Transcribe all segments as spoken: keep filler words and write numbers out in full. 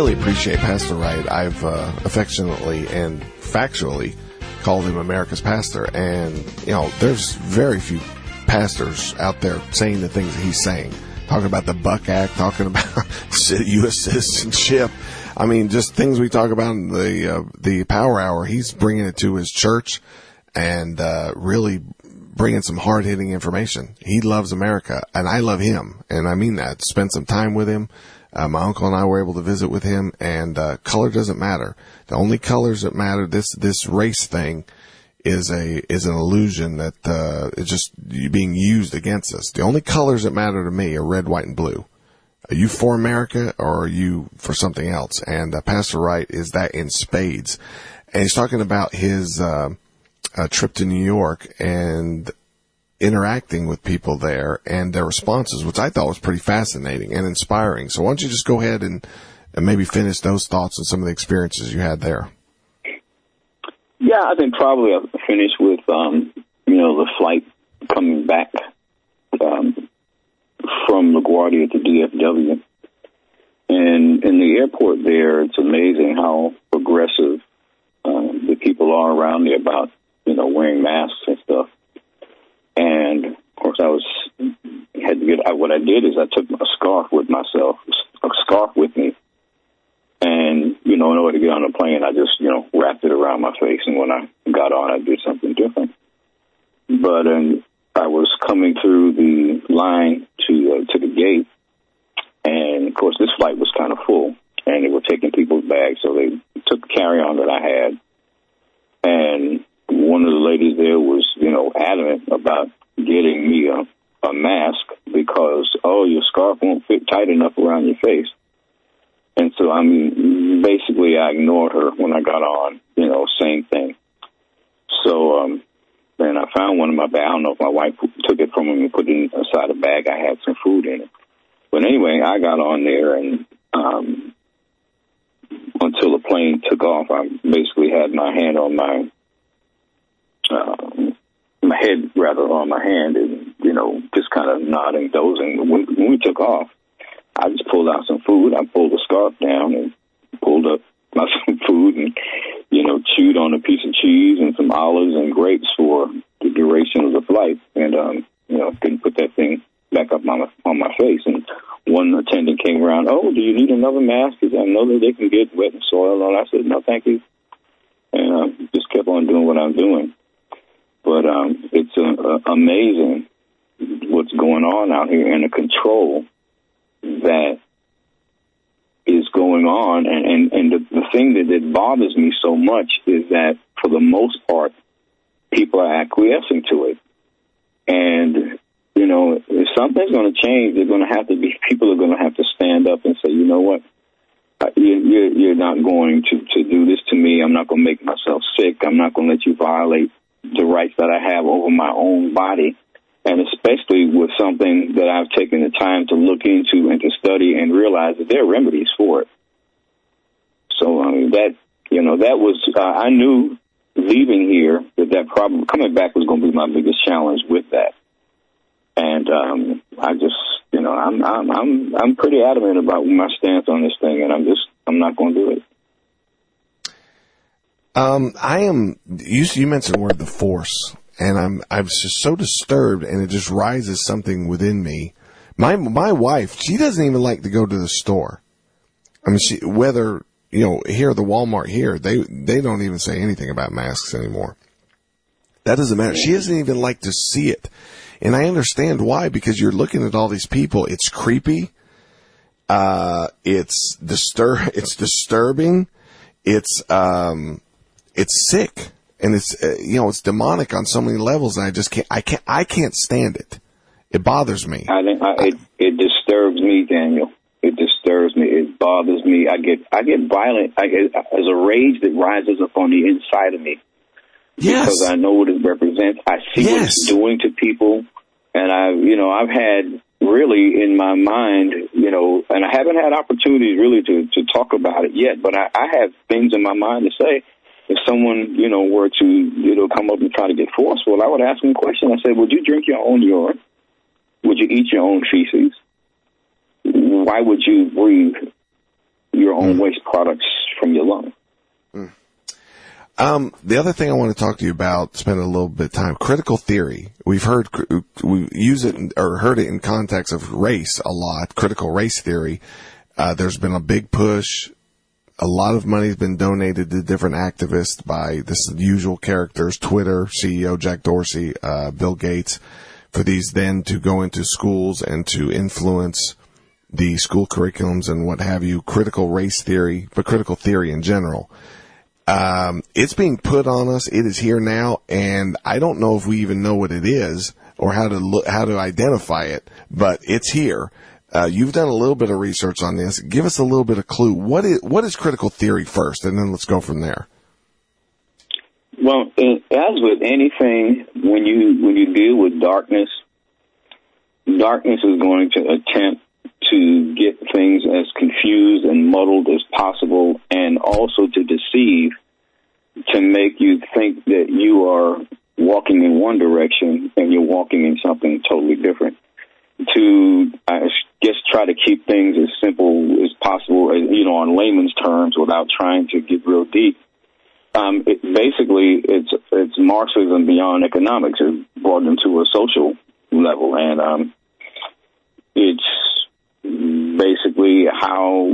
really appreciate Pastor Wright. I've uh, affectionately and factually called him America's pastor. And, you know, there's very few pastors out there saying the things that he's saying. Talking about the Buck Act, talking about U S citizenship. I mean, just things we talk about in the uh, the Power Hour. He's bringing it to his church and uh, really bringing some hard-hitting information. He loves America, and I love him, and I mean that. Spent some time with him. Uh, my uncle and I were able to visit with him, and uh, color doesn't matter. The only colors that matter, this this race thing, is a is an illusion that uh, is just being used against us. The only colors that matter to me are red, white, and blue. Are you for America or are you for something else? And uh, Pastor Wright is that in spades. And he's talking about his uh, uh, trip to New York and interacting with people there and their responses, which I thought was pretty fascinating and inspiring. So why don't you just go ahead and, and maybe finish those thoughts and some of the experiences you had there? Yeah, I think probably I'll finish with, um, you know, the flight coming back um, from LaGuardia to D F W. And in the airport there, it's amazing how progressive um, the people are around there about, you know, wearing masks and stuff. And, of course, I was, had to get, I, what I did is I took a scarf with myself, a scarf with me. And, you know, in order to get on the plane, I just, you know, wrapped it around my face. And when I got on, I did something different. But um, I was coming through the line to uh, to the gate. And, of course, this flight was kind of full. And they were taking people's bags. So they took the carry-on that I had. And one of the ladies there was, you know, adamant about getting me a, a mask because, oh, your scarf won't fit tight enough around your face. And so, I mean, basically I ignored her when I got on, you know, same thing. So, um, then I found one in my bag. I don't know if my wife took it from me and put it inside a bag. I had some food in it. But anyway, I got on there, and um, until the plane took off, I basically had my hand on my, uh, my head rather on my hand and, you know, just kind of nodding, dozing. When, when we took off, I just pulled out some food. I pulled the scarf down and pulled up my some food and, you know, chewed on a piece of cheese and some olives and grapes for the duration of the flight. And, um, you know, didn't put that thing back up on my, on my face. And one attendant came around, oh, do you need another mask? Because I know that they can get wet and soil. And I said, no, thank you. And uh, just kept on doing what I'm doing. But um, it's uh, uh, amazing what's going on out here and the control that is going on. And, and, and the, the thing that, that bothers me so much is that, for the most part, people are acquiescing to it. And, you know, if something's going to change, they're going to have to be, people are going to have to stand up and say, you know what, you're, you're not going to, to do this to me. I'm not going to make myself sick. I'm not going to let you violate the rights that I have over my own body. And especially with something that I've taken the time to look into and to study and realize that there are remedies for it. So I mean, that, you know, that was, uh, I knew leaving here that that problem, coming back was going to be my biggest challenge with that. And um, I just, you know, I'm, I'm, I'm, I'm pretty adamant about my stance on this thing, and I'm just, I'm not going to do it. Um, I am, you, you mentioned the word the force. And I'm, I'm just so disturbed, and it just rises something within me. My, my wife, she doesn't even like to go to the store. I mean, she, whether, you know, here, the Walmart here, they, they don't even say anything about masks anymore. That doesn't matter. She doesn't even like to see it. And I understand why, because you're looking at all these people. It's creepy. Uh, it's disturb, it's disturbing. It's, um, it's sick. And it's, uh, you know, it's demonic on so many levels, and I just can't, I can't, I can't stand it. It bothers me. I, I, it, it disturbs me, Daniel. It disturbs me. It bothers me. I get, I get violent. I get, there's a rage that rises up on the inside of me. Yes. Because I know what it represents. I see yes. what it's doing to people. And I, you know, I've had really in my mind, you know, and I haven't had opportunities really to, to talk about it yet, but I, I have things in my mind to say. If someone, you know, were to, you know, come up and try to get forceful, I would ask them a question. I said, would you drink your own urine? Would you eat your own feces? Why would you breathe your own mm. waste products from your lungs. Mm. Um, the other thing I want to talk to you about, spend a little bit of time, critical theory. We've heard, we use it in, or heard it in context of race a lot, critical race theory. Uh, there's been a big push. A lot of money has been donated to different activists by this usual characters, Twitter, C E O Jack Dorsey, uh, Bill Gates, for these then to go into schools and to influence the school curriculums and what have you, critical race theory, but critical theory in general. Um, it's being put on us. It is here now, and I don't know if we even know what it is or how to look, how to identify it, but it's here. Uh, you've done a little bit of research on this. Give us a little bit of clue. What is, what is critical theory first, and then let's go from there. Well, as with anything, when you, when you deal with darkness, darkness is going to attempt to get things as confused and muddled as possible, and also to deceive, to make you think that you are walking in one direction and you're walking in something totally different. To, I guess, try to keep things as simple as possible, you know, on layman's terms, without trying to get real deep. Um, it, basically, it's it's Marxism beyond economics. It's brought into a social level, and um, it's basically how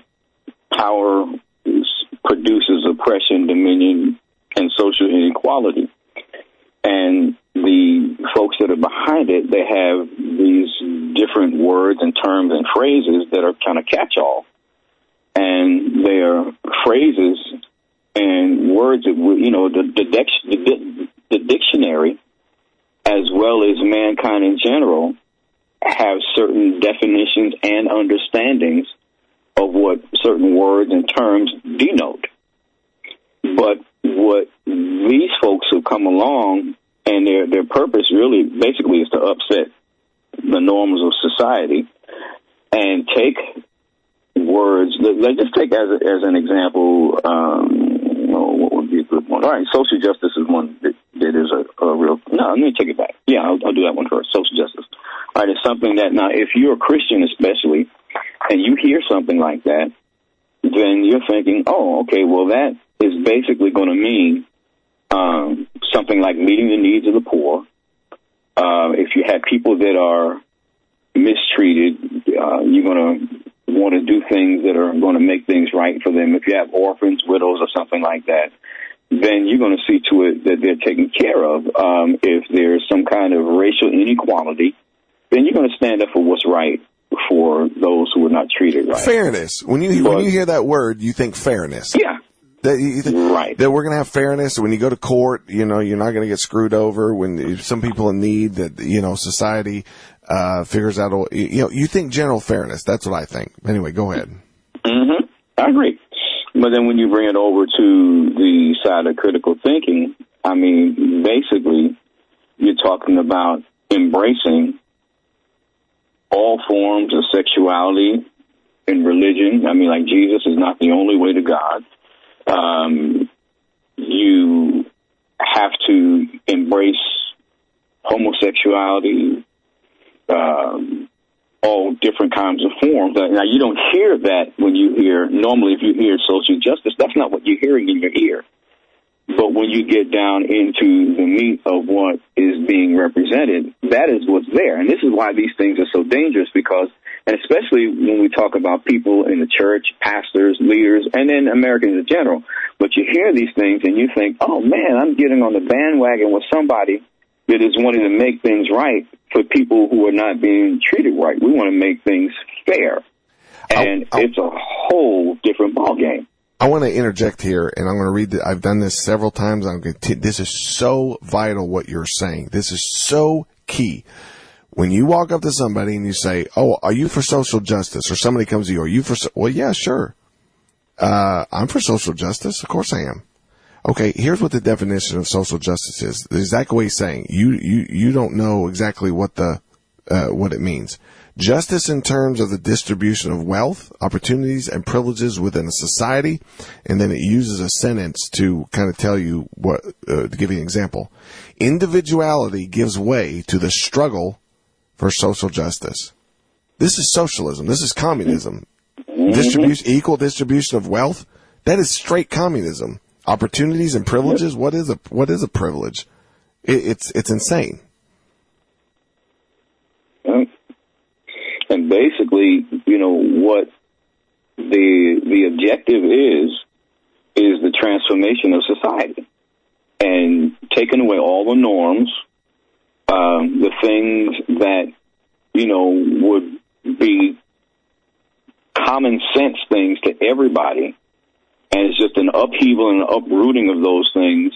power is, produces oppression, dominion, and social inequality. And the folks that are behind it, they have these different words and terms and phrases that are kind of catch-all. And they are phrases and words that, you know, the, the, the, the dictionary, as well as mankind in general, have certain definitions and understandings of what certain words and terms denote. But what these folks who come along, and their their purpose really basically is to upset the norms of society and take words. Let's just take as a, as an example, um, you know, what would be a good one? All right, social justice is one that, that is a, a real. No, let me take it back. Yeah, I'll, I'll do that one first. Social justice. All right, it's something that now, if you're a Christian especially, and you hear something like that, then you're thinking, oh, okay, well, that is basically going to mean um, something like meeting the needs of the poor. Uh, if you have people that are mistreated, uh, you're going to want to do things that are going to make things right for them. If you have orphans, widows, or something like that, then you're going to see to it that they're taken care of. Um, if there's some kind of racial inequality, then you're going to stand up for what's right for those who are not treated right. Fairness. When you but, when you hear that word, you think fairness. Yeah. That, you think, right. That we're going to have fairness. When you go to court, you know, you're not going to get screwed over. When some people in need, that, you know, society uh, figures out, a, you know, you think general fairness. That's what I think. Anyway, go ahead. Mm-hmm. I agree. But then when you bring it over to the side of critical thinking, I mean, basically, you're talking about embracing all forms of sexuality and religion. I mean, like, Jesus is not the only way to God. Um, you have to embrace homosexuality, um, all different kinds of forms. Now, you don't hear that when you hear, normally if you hear social justice, that's not what you're hearing in your ear. But when you get down into the meat of what is being represented, that is what's there. And this is why these things are so dangerous, because, and especially when we talk about people in the church, pastors, leaders, and then Americans in general. But you hear these things and you think, oh, man, I'm getting on the bandwagon with somebody that is wanting to make things right for people who are not being treated right. We want to make things fair. And I'll, I'll, it's a whole different ballgame. I want to interject here, and I'm going to read the, I've done this several times. I'm going to, this is so vital what you're saying. This is so key. When you walk up to somebody and you say, oh, are you for social justice? Or somebody comes to you, are you for, so-? Well, yeah, sure. Uh, I'm for social justice. Of course I am. Okay, here's what the definition of social justice is. The exact way he's saying. You, you, you don't know exactly what the, uh, what it means. Justice in terms of the distribution of wealth, opportunities, and privileges within a society. And then it uses a sentence to kind of tell you what, uh, to give you an example. Individuality gives way to the struggle for social justice. This is socialism. This is communism. mm-hmm. distribution, equal distribution of wealth. That is straight communism. Opportunities and privileges. Yep. What is a what is a privilege? It, it's it's insane. Yep. And basically, you know what the the objective is is the transformation of society, and taking away all the norms, um, the things that you know would be common sense things to everybody. And it's just an upheaval and an uprooting of those things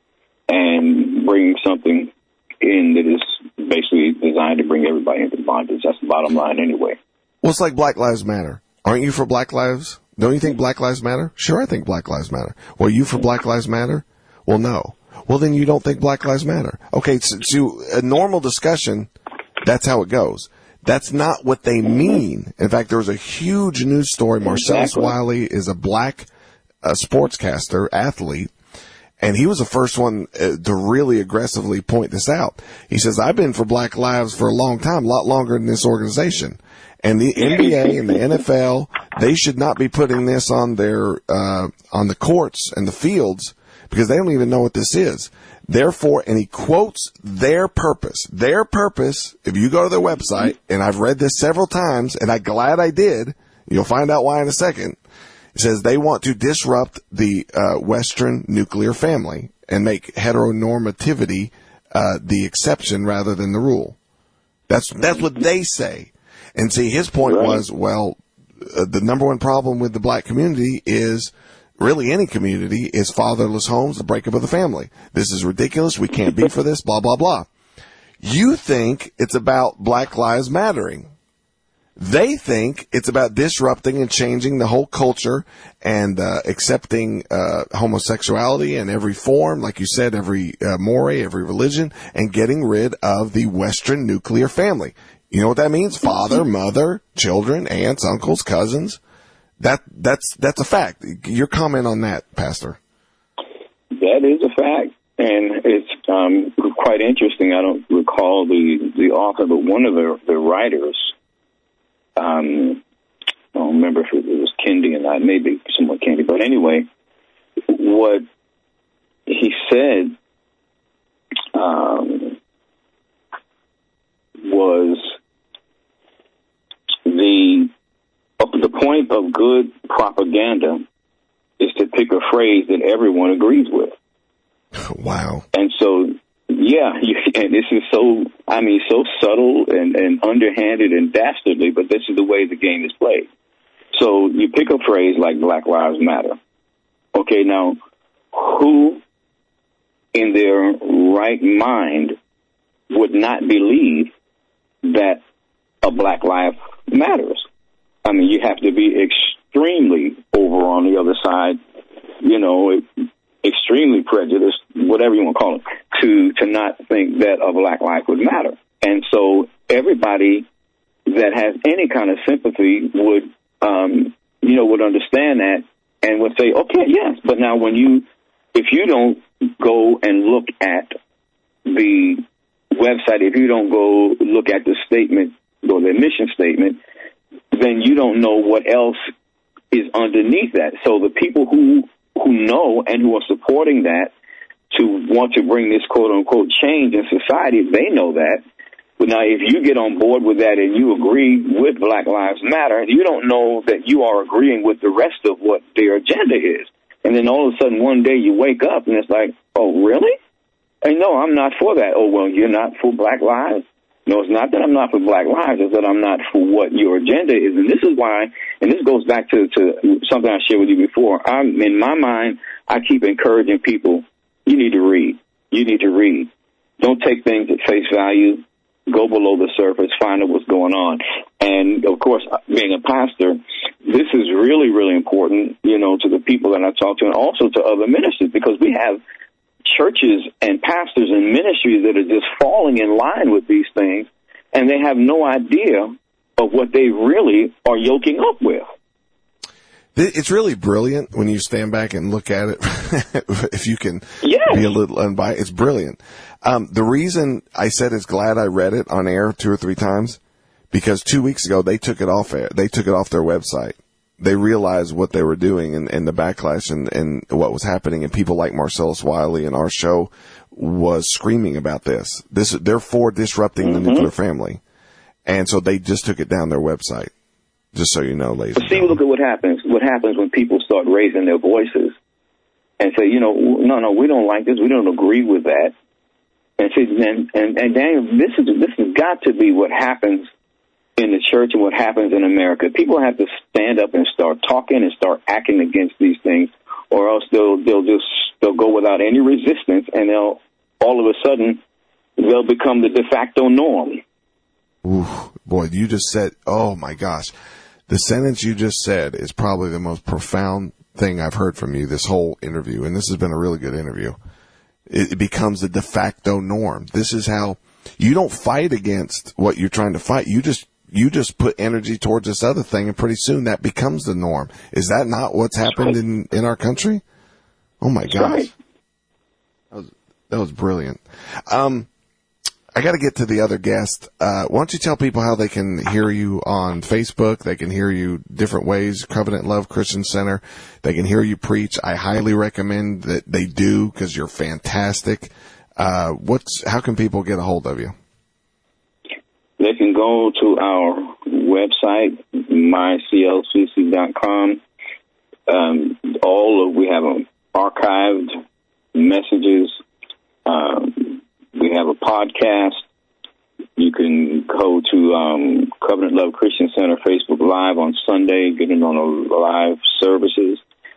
and bringing something in that is basically designed to bring everybody into bondage. That's the bottom line anyway. Well, it's like Black Lives Matter. Aren't you for Black Lives? Don't you think Black Lives Matter? Sure, I think Black Lives Matter. Well, you for Black Lives Matter? Well, no. Well, then you don't think Black Lives Matter. Okay, so, so a normal discussion, that's how it goes. That's not what they mean. In fact, there was a huge news story. Marcellus exactly. Wiley is a black a sportscaster, athlete, and he was the first one uh, to really aggressively point this out. He says, I've been for Black Lives for a long time, a lot longer than this organization. And the N B A and the N F L, they should not be putting this on their, uh, on the courts and the fields because they don't even know what this is. Therefore, and he quotes their purpose. Their purpose, if you go to their website, and I've read this several times, and I'm glad I did, you'll find out why in a second. It says they want to disrupt the uh, Western nuclear family and make heteronormativity uh, the exception rather than the rule. That's that's what they say. And see, his point right. was, well, uh, the number one problem with the black community is, really any community, is fatherless homes, the breakup of the family. This is ridiculous. We can't be for this, blah, blah, blah. You think it's about Black Lives Mattering. They think it's about disrupting and changing the whole culture and uh, accepting uh, homosexuality in every form, like you said, every uh, moray, every religion, and getting rid of the Western nuclear family. You know what that means? Father, mother, children, aunts, uncles, cousins. That that's that's a fact. Your comment on that, Pastor? That is a fact, and it's um, quite interesting. I don't recall the the author, but one of the, the writers. Um, I don't remember if it was Kendi or not, maybe somewhat Kendi, but anyway, what he said um, was the the point of good propaganda is to pick a phrase that everyone agrees with. Wow. And so, yeah, you, and this is so, I mean, so subtle and, and underhanded and dastardly, but this is the way the game is played. So you pick a phrase like Black Lives Matter. Okay, now, who in their right mind would not believe that a black life matters? I mean, you have to be extremely over on the other side, you know, extremely prejudiced, whatever you want to call it, to, to not think that a black life would matter. And so everybody that has any kind of sympathy would, um, you know, would understand that and would say, okay, yes. But now when you, if you don't go and look at the website, if you don't go look at the statement or the mission statement, then you don't know what else is underneath that. So the people who who know and who are supporting that to want to bring this quote-unquote change in society, they know that. But now if you get on board with that and you agree with Black Lives Matter, you don't know that you are agreeing with the rest of what their agenda is. And then all of a sudden one day you wake up and it's like, oh, really? And no, I'm not for that. Oh, well, you're not for Black Lives? No, it's not that I'm not for Black Lives. It's that I'm not for what your agenda is. And this is why, and this goes back to, to something I shared with you before. I'm, in my mind, I keep encouraging people, you need to read. You need to read. Don't take things at face value. Go below the surface. Find out what's going on. And, of course, being a pastor, this is really, really important, you know, to the people that I talk to and also to other ministers, because we have churches and pastors and ministries that are just falling in line with these things, and they have no idea of what they really are yoking up with. It's really brilliant when you stand back and look at it. If you can yes. be a little unbiased, it's brilliant. Um, the reason I said it's glad I read it on air two or three times, because two weeks ago they took it off air. They took it off their website. they realized what they were doing and, and the backlash and, and what was happening, and people like Marcellus Wiley and our show was screaming about this. This, they're for disrupting mm-hmm. the nuclear family. And so they just took it down their website. Just so you know, ladies. But see, look at what happens. What happens when people start raising their voices and say, you know, no, no, we don't like this. We don't agree with that. And see, and, and, and Daniel, this is, this has got to be what happens in the church and what happens in America. People have to stand up and start talking and start acting against these things, or else they'll, they'll just, they'll go without any resistance, and they'll, all of a sudden, they'll become the de facto norm. Ooh, boy, you just said, oh my gosh. The sentence you just said is probably the most profound thing I've heard from you this whole interview, and this has been a really good interview. It, it becomes the de facto norm. This is how you don't fight against what you're trying to fight. You just you just put energy towards this other thing, and pretty soon that becomes the norm. Is that not what's happened in, in our country? Oh my gosh, right. that was that was brilliant. Um. I got to get to the other guest. Uh, why don't you tell people how they can hear you on Facebook? They can hear you different ways. Covenant Love Christian Center. They can hear you preach. I highly recommend that they do because you're fantastic. Uh, what's, how can people get a hold of you? They can go to our website, my c l c c dot com. Um, all of, we have um, archived messages. Um, We have a podcast. You can go to um, Covenant Love Christian Center Facebook Live on Sunday, get in on the live services.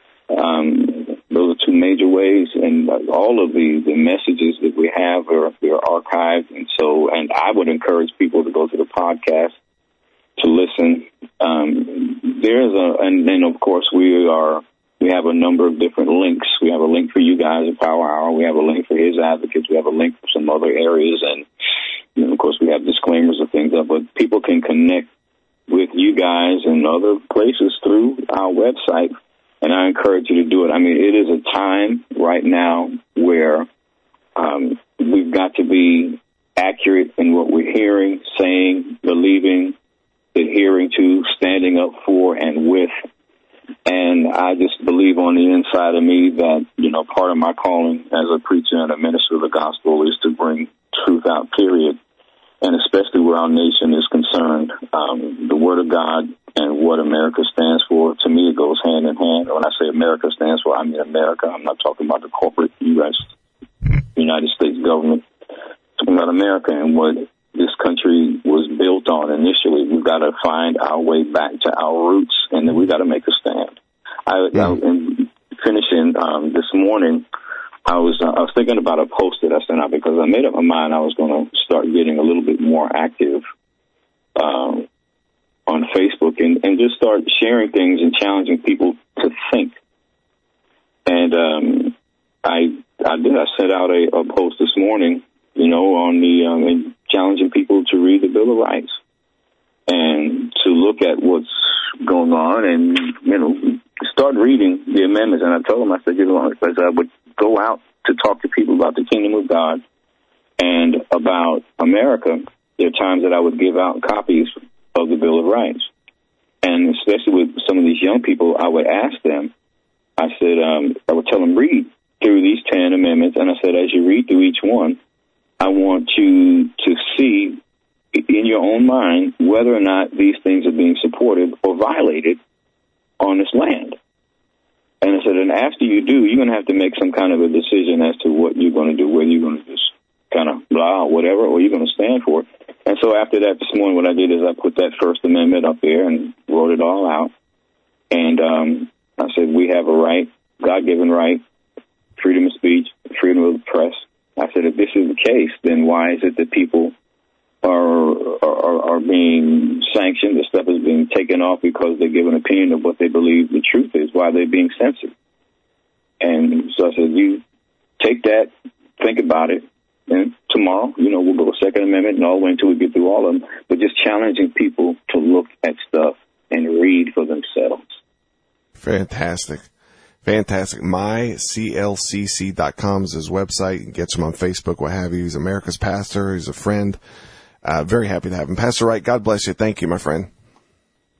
Um, those are two major ways, and all of the, the messages that we have are, are archived. And so, and I would encourage people to go to the podcast to listen. Um, there's a, and then of course we are. We have a number of different links. We have a link for you guys at Power Hour. We have a link for His Advocates. We have a link for some other areas. And, you know, of course, we have disclaimers of things up. But people can connect with you guys and other places through our website. And I encourage you to do it. I mean, it is a time right now where um, we've got to be accurate in what we're hearing, saying, believing, adhering to, standing up for, and with. And I just believe on the inside of me that, you know, part of my calling as a preacher and a minister of the gospel is to bring truth out, period. And especially where our nation is concerned, um, the Word of God and what America stands for, to me, it goes hand in hand. When I say America stands for, I mean America. I'm not talking about the corporate U S United States government. I'm talking about America and what this country was built on initially. We've got to find our way back to our roots, and then we've got to make a stand. I, I in finishing um, this morning, I was uh, I was thinking about a post that I sent out because I made up my mind I was going to start getting a little bit more active um, on Facebook and, and just start sharing things and challenging people to think. And um, I I did. I sent out a, a post this morning, you know, on the um, and challenging people to read the Bill of Rights and to look at what's going on and, you know, start reading the amendments. And I told them, I said, you know, because I would go out to talk to people about the kingdom of God and about America. There are times that I would give out copies of the Bill of Rights. And especially with some of these young people, I would ask them, I said, um, I would tell them, read through these ten amendments. And I said, as you read through each one, I want you to see in your own mind whether or not these things are being supported or violated on this land. And I said, and after you do, you're going to have to make some kind of a decision as to what you're going to do, whether you're going to just kind of blah or whatever, or you're going to stand for it. And so after that this morning, what I did is I put that First Amendment up there and wrote it all out. And um, I said, we have a right, God-given right, freedom of speech, freedom of the press. I said, if this is the case, then why is it that people are, are are being sanctioned? The stuff is being taken off because they give an opinion of what they believe the truth is. Why are they being censored? And so I said, you take that, think about it, and tomorrow, you know, we'll go Second Amendment and all the way until we get through all of them, but just challenging people to look at stuff and read for themselves. Fantastic. Fantastic. my c l c c dot com is his website. You can get him on Facebook, what have you. He's America's pastor. He's a friend. Uh, very happy to have him. Pastor Wright, God bless you. Thank you, my friend.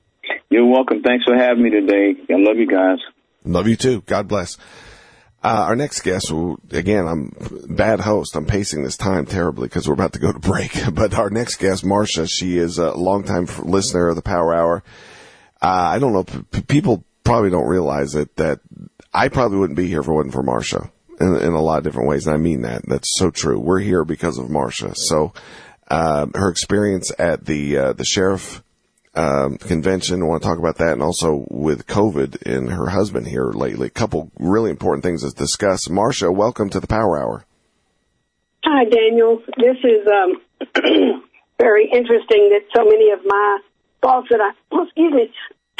You're welcome. Thanks for having me today. I love you guys. Love you too. God bless. Uh, our next guest, will, again, I'm bad host. I'm pacing this time terribly because we're about to go to break. But our next guest, Marcia, she is a longtime listener of the Power Hour. Uh, I don't know. P- people probably don't realize it, that I probably wouldn't be here if it wasn't for Marcia in, in a lot of different ways. And I mean that. That's so true. We're here because of Marcia. So, uh, her experience at the, uh, the sheriff Um, convention. I want to talk about that, and also with COVID and her husband here lately. A couple really important things to discuss. Marcia, welcome to the Power Hour. Hi, Daniel. This is um, very interesting that so many of my thoughts that I, oh, excuse me,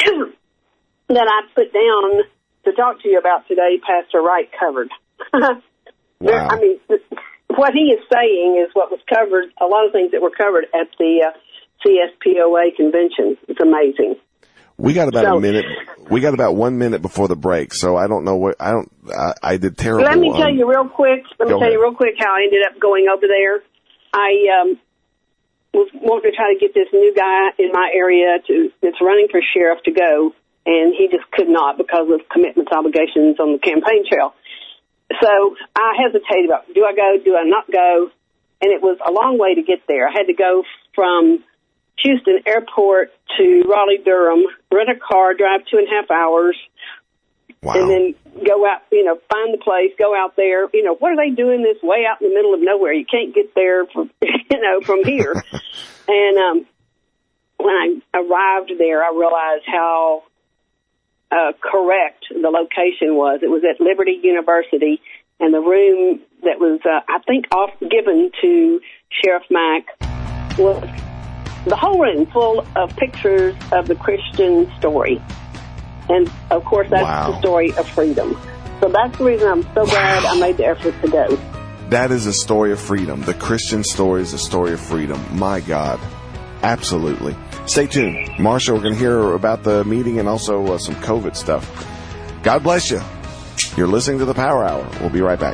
that I put down to talk to you about today, Pastor Wright covered. Wow. I mean, what he is saying is what was covered, a lot of things that were covered at the uh, C S P O A convention. It's amazing. We got about so, a minute. We got about one minute before the break, so I don't know what I don't. I, I did terrible. Let me um, tell you real quick. Let me tell ahead. you real quick how I ended up going over there. I um, was wanting to try to get this new guy in my area to that's running for sheriff to go, and he just could not because of commitments, obligations on the campaign trail. So I hesitated about, do I go, do I not go? And it was a long way to get there. I had to go from Houston Airport to Raleigh-Durham, rent a car, drive two and a half hours, wow. and then go out, you know, find the place, go out there. You know, what are they doing this way out in the middle of nowhere? You can't get there from, you know, from here. And um, when I arrived there, I realized how uh, correct the location was. It was at Liberty University, and the room that was, uh, I think, off given to Sheriff Mack was the whole room full of pictures of the Christian story. And, of course, that's wow. the story of freedom. So that's the reason I'm so glad I made the effort to go. That is a story of freedom. The Christian story is a story of freedom. My God. Absolutely. Stay tuned. Marcia, we're going to hear about the meeting and also uh, some COVID stuff. God bless you. You're listening to the Power Hour. We'll be right back.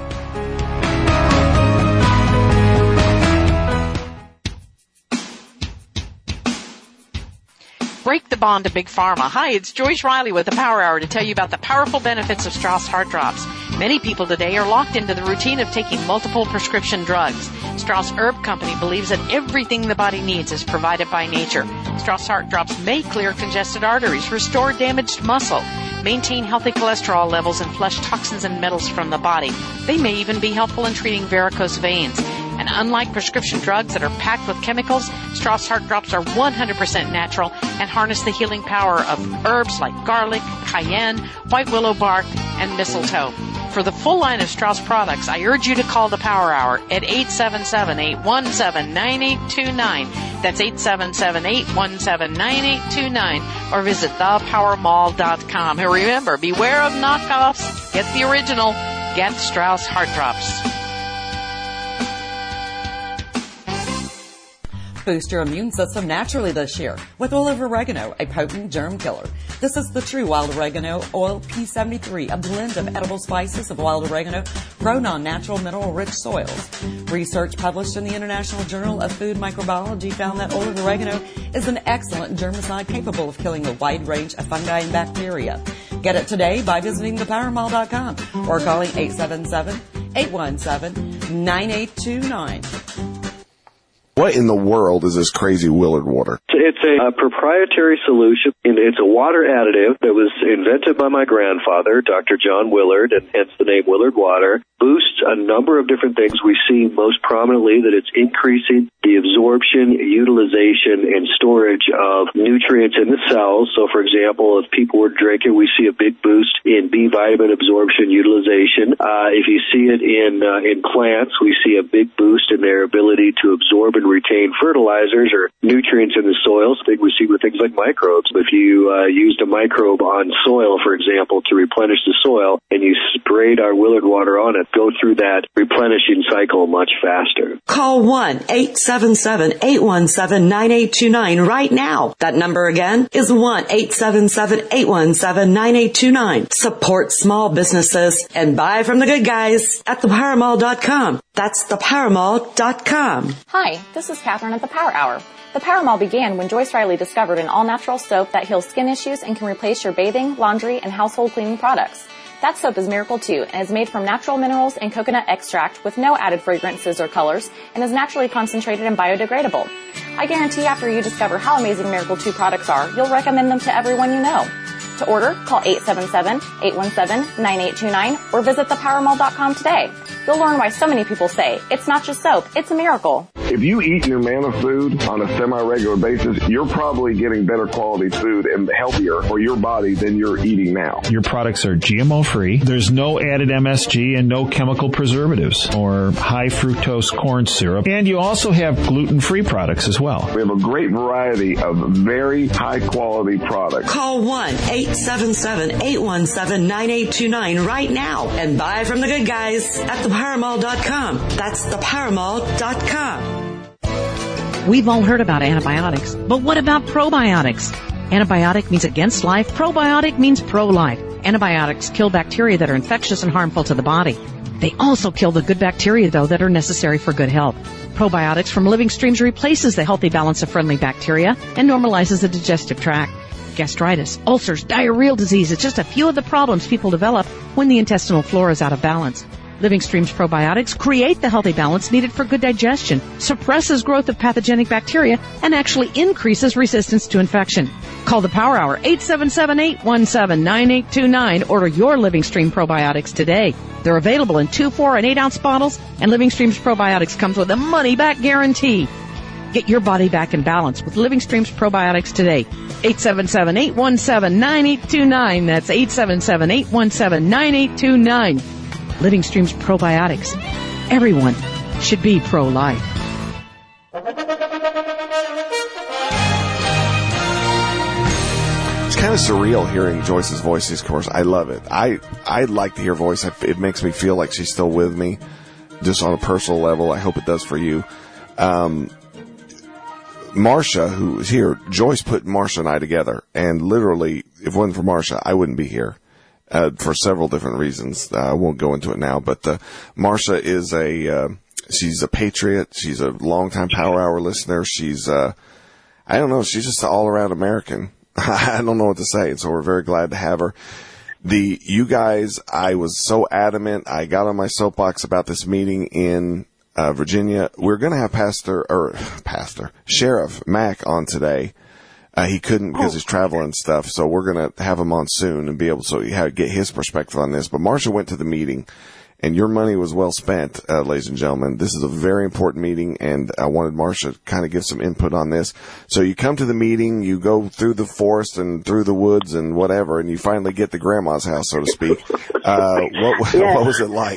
Break the bond to Big Pharma. Hi, it's Joyce Riley with the Power Hour to tell you about the powerful benefits of Strauss Heart Drops. Many people today are locked into the routine of taking multiple prescription drugs. Strauss Herb Company believes that everything the body needs is provided by nature. Strauss Heart Drops may clear congested arteries, restore damaged muscle, maintain healthy cholesterol levels, and flush toxins and metals from the body. They may even be helpful in treating varicose veins. And unlike prescription drugs that are packed with chemicals, Strauss Heart Drops are one hundred percent natural and harness the healing power of herbs like garlic, cayenne, white willow bark, and mistletoe. For the full line of Strauss products, I urge you to call the Power Hour at eight seven seven, eight one seven, nine eight two nine. That's eight seven seven, eight one seven, nine eight two nine. Or visit the power mall dot com. And remember, beware of knockoffs. Get the original. Get Strauss Heart Drops. Boost your immune system naturally this year with Olive Oregano, a potent germ killer. This is the true wild oregano oil P seventy-three, a blend of edible spices of wild oregano grown on natural mineral-rich soils. Research published in the International Journal of Food Microbiology found that olive oregano is an excellent germicide capable of killing a wide range of fungi and bacteria. Get it today by visiting the power mall dot com or calling eight seven seven, eight one seven, nine eight two nine. What in the world is this crazy Willard water? It's a, a proprietary solution, and it's a water additive that was invented by my grandfather, Doctor John Willard, and hence the name Willard Water. Boosts a number of different things. We see most prominently that it's increasing the absorption, utilization, and storage of nutrients in the cells. So, for example, if people were drinking, we see a big boost in B vitamin absorption, utilization. Uh, if you see it in uh, in plants, we see a big boost in their ability to absorb and retain fertilizers or nutrients in the soils. I think we see with things like microbes. If you uh, used a microbe on soil, for example, to replenish the soil, and you sprayed our Willard Water on it, go through that replenishing cycle much faster. Call one eight seven seven seven, eight one seven, nine eight two nine right now. That number again is one eight seven seven, eight one seven, nine eight two nine. Support small businesses and buy from the good guys at the power mall dot com. That's the power mall dot com. Hi, this is Catherine at the Power Hour. The Power Mall began when Joyce Riley discovered an all-natural soap that heals skin issues and can replace your bathing, laundry, and household cleaning products. That soap is Miracle two and is made from natural minerals and coconut extract with no added fragrances or colors and is naturally concentrated and biodegradable. I guarantee after you discover how amazing Miracle two products are, you'll recommend them to everyone you know. To order, call eight seven seven, eight one seven, nine eight two nine or visit the power mall dot com today. You'll learn why so many people say, it's not just soap, it's a miracle. If you eat Numanna food on a semi-regular basis, you're probably getting better quality food and healthier for your body than you're eating now. Your products are G M O-free. There's no added M S G and no chemical preservatives or high fructose corn syrup. And you also have gluten-free products as well. We have a great variety of very high-quality products. Call one eight seven seven, eight one seven, nine eight two nine right now and buy from the good guys at the power mall dot com. That's the power mall dot com. We've all heard about antibiotics, but what about probiotics? Antibiotic means against life. Probiotic means pro-life. Antibiotics kill bacteria that are infectious and harmful to the body. They also kill the good bacteria, though, that are necessary for good health. Probiotics from Living Streams replaces the healthy balance of friendly bacteria and normalizes the digestive tract. Gastritis, ulcers, diarrheal disease, it's just a few of the problems people develop when the intestinal flora is out of balance. Living Streams probiotics create the healthy balance needed for good digestion, suppresses growth of pathogenic bacteria, and actually increases resistance to infection. Call the Power Hour, eight seven seven, eight one seven, nine eight two nine. Order your Living Stream probiotics today. They're available in two, four, and eight ounce bottles, and Living Streams probiotics comes with a money-back guarantee. Get your body back in balance with Living Streams probiotics today. eight seven seven, eight one seven, nine eight two nine. That's eight seven seven, eight one seven, nine eight two nine. Living Streams probiotics. Everyone should be pro-life. It's kind of surreal hearing Joyce's voice these commercials. I love it. I I like to hear voice. It makes me feel like she's still with me, just on a personal level. I hope it does for you. Um, Marsha, who is here, Joyce put Marsha and I together, and literally, if it wasn't for Marsha, I wouldn't be here. Uh, for several different reasons. Uh, I won't go into it now, but, uh, Marsha is a, uh, she's a patriot. She's a longtime Power Hour listener. She's, uh, I don't know, she's just an all-around American. I don't know what to say, and so we're very glad to have her. The, you guys, I was so adamant. I got on my soapbox about this meeting in, uh, Virginia. We're gonna have Pastor, or, Pastor, Sheriff Mack on today. Uh, he couldn't because he's traveling and stuff, so we're going to have him on soon and be able to so you have, get his perspective on this. But Marsha went to the meeting, and your money was well spent, uh, ladies and gentlemen. This is a very important meeting, and I wanted Marsha to kind of give some input on this. So you come to the meeting, you go through the forest and through the woods and whatever, and you finally get to Grandma's house, so to speak. Uh, what, yes. what was it like?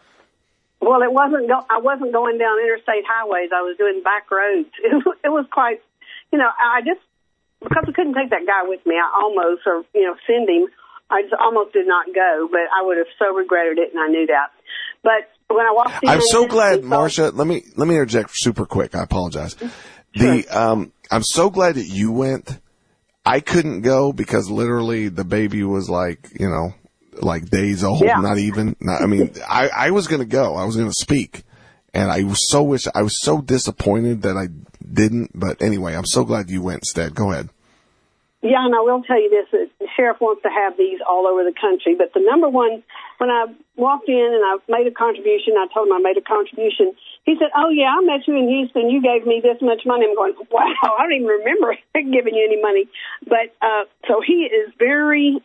Well, it wasn't. Go- I wasn't going down interstate highways. I was doing back roads. It was, it was quite, you know, I just, because I couldn't take that guy with me, I almost, or, you know, send him, I just almost did not go, but I would have so regretted it, and I knew that. But when I walked in... I'm so glad, Marsha, let me, let me interject super quick. I apologize. Sure. The, um, I'm so glad that you went. I couldn't go because literally the baby was like, you know, like days old, yeah. not even, not, I mean, I, I was going to go. I was going to speak. And I was so wish, I was so disappointed that I didn't. But anyway, I'm so glad you went instead. Go ahead. Yeah, and I will tell you this, that the sheriff wants to have these all over the country. But the number one, when I walked in and I made a contribution, I told him I made a contribution. He said, oh, yeah, I met you in Houston. You gave me this much money. I'm going, wow, I don't even remember giving you any money. But uh, so he is very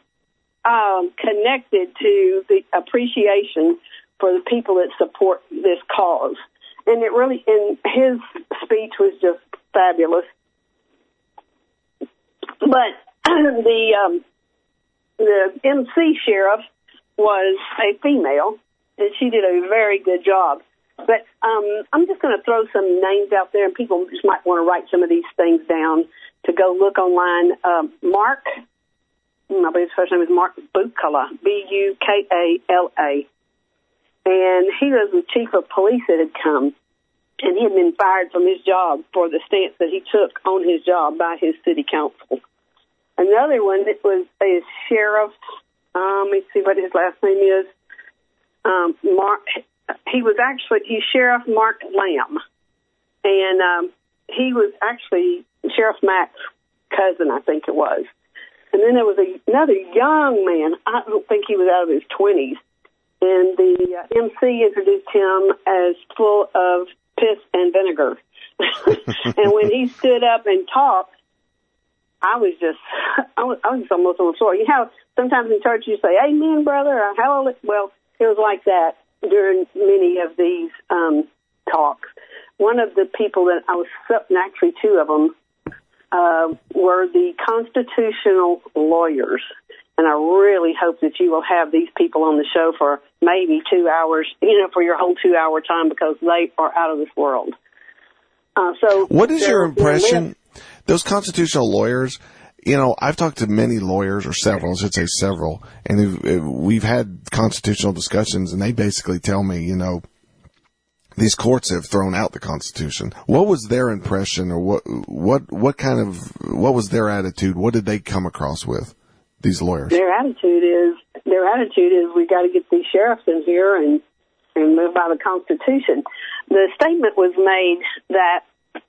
um, connected to the appreciation for the people that support this cause. And it really, and his speech was just fabulous. But the um, the M C sheriff was a female, and she did a very good job. But um, I'm just going to throw some names out there, and people just might want to write some of these things down to go look online. Um, Mark, I believe his first name is Mark Bukala, B U K A L A. And he was the chief of police that had come. and he had been fired from his job for the stance that he took on his job by his city council. Another one that was a sheriff, um, let me see what his last name is, um, Mark, he was actually, he's Sheriff Mark Lamb, and um, he was actually Sheriff Mack's cousin, I think it was. And then there was a, another young man, I don't think he was out of his twenties, and the uh, M C introduced him as full of piss and vinegar. And when he stood up and talked, I was just, I was, I was just almost on the floor. You know, sometimes in church you say, amen, brother, or hallelujah. Well, it was like that during many of these um, talks. One of the people that I was, actually two of them, uh, were the constitutional lawyers. And I really hope that you will have these people on the show for maybe two hours, you know, for your whole two-hour time, because they are out of this world. Uh, so, what is your impression? Those constitutional lawyers, you know, I've talked to many lawyers, or several, I should say several, and we've had constitutional discussions, and they basically tell me, you know, these courts have thrown out the Constitution. What was their impression, or what, what, what kind of, what was their attitude? What did they come across with, these lawyers? Their attitude is, their attitude is we got to get these sheriffs in here and, and live by the Constitution. The statement was made that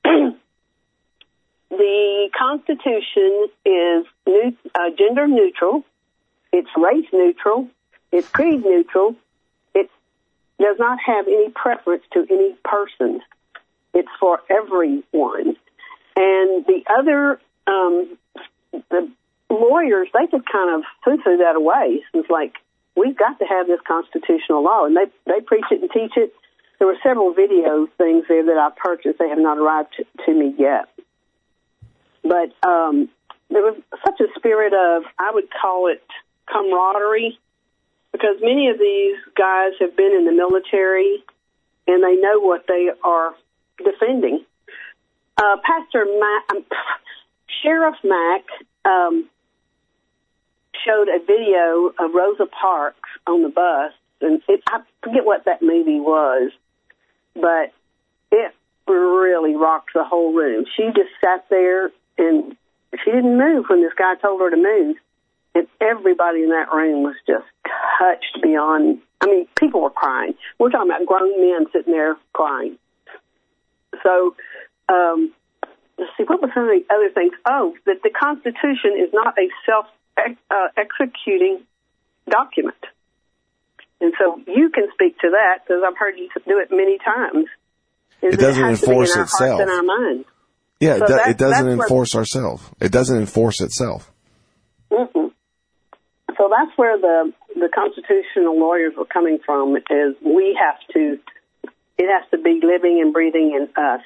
the Constitution is new, uh, gender neutral, it's race neutral, it's creed neutral, it does not have any preference to any person. It's for everyone. And the other, um, the lawyers, they just kind of threw that away. It's like, we've got to have this constitutional law, and they, they preach it and teach it. There were several video things there that I purchased. They have not arrived to, to me yet. But um, there was such a spirit of, I would call it camaraderie, because many of these guys have been in the military and they know what they are defending. Uh, Pastor Mac, um, Sheriff Mack um, showed a video of Rosa Parks on the bus, and it, I forget what that movie was, but it really rocked the whole room. She just sat there, and she didn't move when this guy told her to move. And everybody in that room was just touched beyond, I mean, people were crying. We're talking about grown men sitting there crying. So, um, let's see, what were some of the other things? Oh, that the Constitution is not a self-executing document. And so you can speak to that, because I've heard you do it many times. It doesn't it enforce in itself. In our minds. Yeah, so it, do, that, it doesn't enforce ourselves. It doesn't enforce itself. Mm-mm. So that's where the the constitutional lawyers were coming from, is we have to, it has to be living and breathing in us.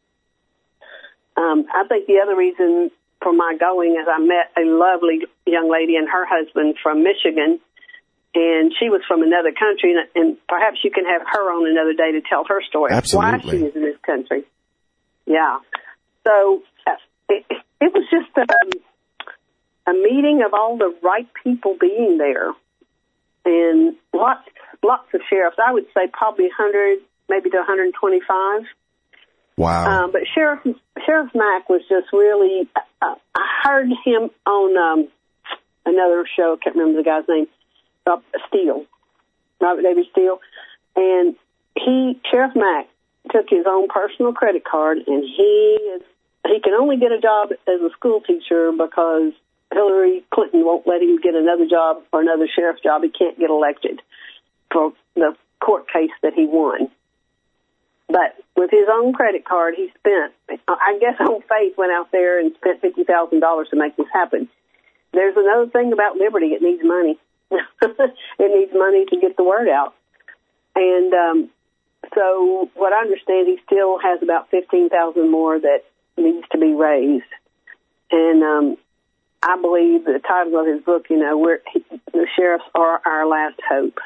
Um, I think the other reason for my going is I met a lovely young lady and her husband from Michigan, and she was from another country, and, and perhaps you can have her on another day to tell her story. Absolutely. Why she is in this country. Yeah. So uh, it, it was just um, a meeting of all the right people being there, and lots, lots of sheriffs. I would say probably one hundred, maybe to one hundred twenty-five. Wow. Um, but Sheriff Sheriff Mack was just really. Uh, I heard him on um, another show. I can't remember the guy's name. Uh, Steele, Robert David Steele, and he Sheriff Mack took his own personal credit card, and he is he can only get a job as a school teacher because Hillary Clinton won't let him get another job or another sheriff's job. He can't get elected for the court case that he won. But with his own credit card, he spent, I guess on faith, went out there and spent fifty thousand dollars to make this happen. There's another thing about liberty. It needs money. It needs money to get the word out. And um, so what I understand, he still has about fifteen thousand more that needs to be raised. And um, I believe the title of his book, you know, we're, he, the sheriffs are our last hope.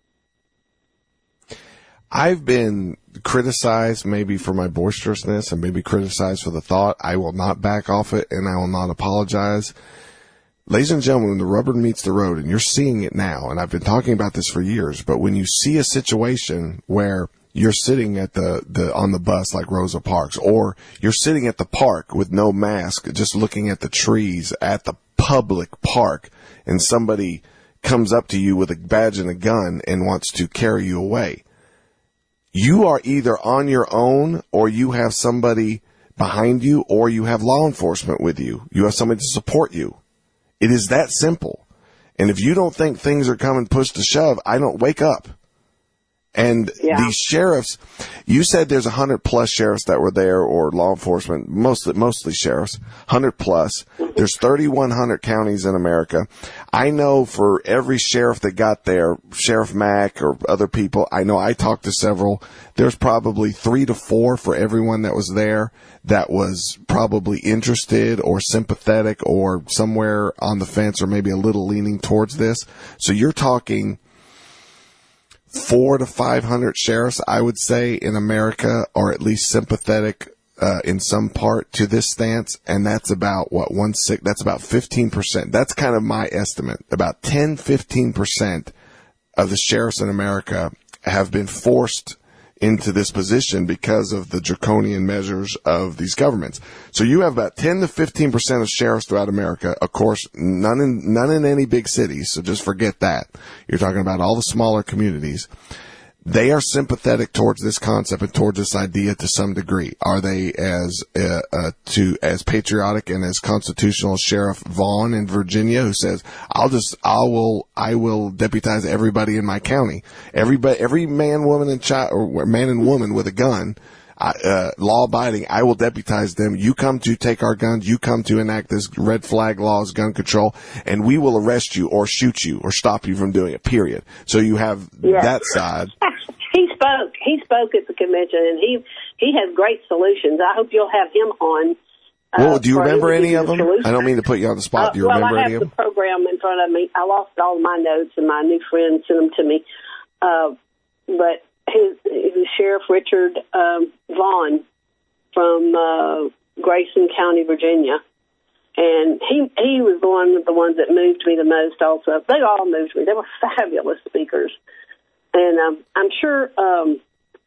I've been criticized maybe for my boisterousness and maybe criticized for the thought. I will not back off it, and I will not apologize. Ladies and gentlemen, when the rubber meets the road, and you're seeing it now, and I've been talking about this for years, but when you see a situation where you're sitting at the, the, on the bus like Rosa Parks, or you're sitting at the park with no mask, just looking at the trees at the public park, and somebody comes up to you with a badge and a gun and wants to carry you away. You are either on your own, or you have somebody behind you, or you have law enforcement with you. You have somebody to support you. It is that simple. And if you don't think things are coming push to shove, I don't wake up. And yeah. These sheriffs, you said there's a hundred plus sheriffs that were there, or law enforcement, mostly, mostly sheriffs, hundred plus. There's thirty-one hundred counties in America. I know for every sheriff that got there, Sheriff Mack or other people, I know I talked to several. There's probably three to four for everyone that was there that was probably interested or sympathetic or somewhere on the fence, or maybe a little leaning towards this. So you're talking four to five hundred sheriffs, I would say, in America are at least sympathetic uh, in some part to this stance, and that's about what one six. That's about fifteen percent. That's kind of my estimate. About ten, fifteen percent of the sheriffs in America have been forced into this position because of the draconian measures of these governments. So you have about ten to fifteen percent of sheriffs throughout America. Of course, none in, none in any big cities. So just forget that. You're talking about all the smaller communities. They are sympathetic towards this concept and towards this idea to some degree. Are they as uh, uh, to as patriotic and as constitutional as Sheriff Vaughn in Virginia, who says, "I'll just, I will, I will deputize everybody in my county, everybody, every man, woman, and child, or man and woman with a gun, uh, law-abiding. I will deputize them. You come to take our guns. You come to enact this red flag laws, gun control, and we will arrest you or shoot you or stop you from doing it. Period." So you have yes. that side. He spoke. He spoke at the convention, and he he has great solutions. I hope you'll have him on. Uh, well, do you remember any of them? Solutions. I don't mean to put you on the spot. Do you uh, well, remember I have any of the them? program in front of me. I lost all my notes, and my new friend sent them to me. Uh, but his, his Sheriff Richard um, Vaughn from uh, Grayson County, Virginia. And he he was one of the ones that moved me the most also. They all moved me. They were fabulous speakers. And um, I'm sure um,